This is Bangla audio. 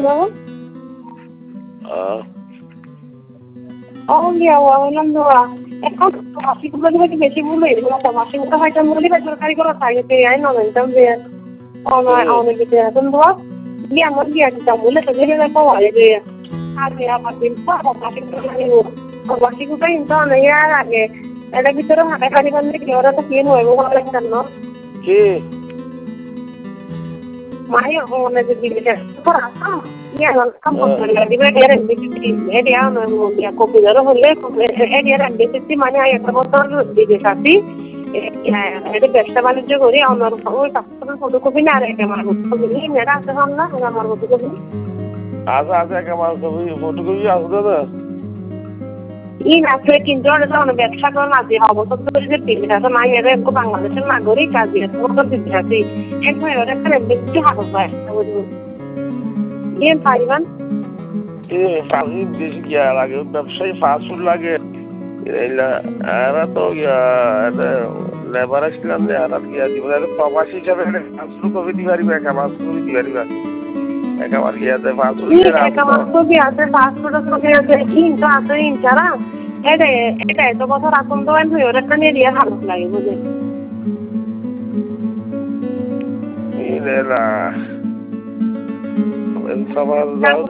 Hello? Oh, yeah, well, এখন মাসিকগুলো যদি বেশি ভুল হয়ে গেল মাসিকগুলো হয়তো মূল্য সরকারি করা থাকে আই নলেন যে অনেক কিছু এখন ধোয়া দিয়ে আমার দিয়ে দিতাম বলে তো ভেবে দেখো যে আগে আমার দিন মাসিকগুলো কিন্তু অনেক আর আগে এটা ভিতরে হাঁটাখালি করলে কি ওরা তো কেন হইব ভালো লাগতেন না কি মাই অনেক দিকে Yeah, কপিদারও হলে বেশি মানে একটা বছর দিকে থাকি এটা ব্যবসা বাণিজ্য করি আমার ওই ফটোকপি না আর আমার ফটোকপি মেয়েরা আছে না আমার ফটোকপি আছে আমার ফটোকপি আছে দাদা ইন আছে কিন্তু অনেক ব্যবসা করেন আছে অবসর ধরে যে তিনটা তো নাই এরা একটু বাংলাদেশের নাগরিক কাজে বছর দিতে আছে একবার ওরা এখানে বেশি হাত পায় ইয়ে পাইবেন বেশি গিয়া লাগে ব্যবসায়ী ফাস্ট ফুড লাগে এরা তো লেবার আসলাম যে এরা গিয়া দিব প্রবাসী হিসাবে ফাস্ট ফুড কবি দিতে পারিবে একা মাছ কবি দিতে পারিবে একা মাছ গিয়াতে ফাস্ট ফুড একা মাছ কবি আছে ফাস্ট ফুডের কবি আছে ইনটা আছে ইনচারা এটা এত বছর এখন তো ওরা একটা নিয়ে ভালো লাগে বুঝে সবার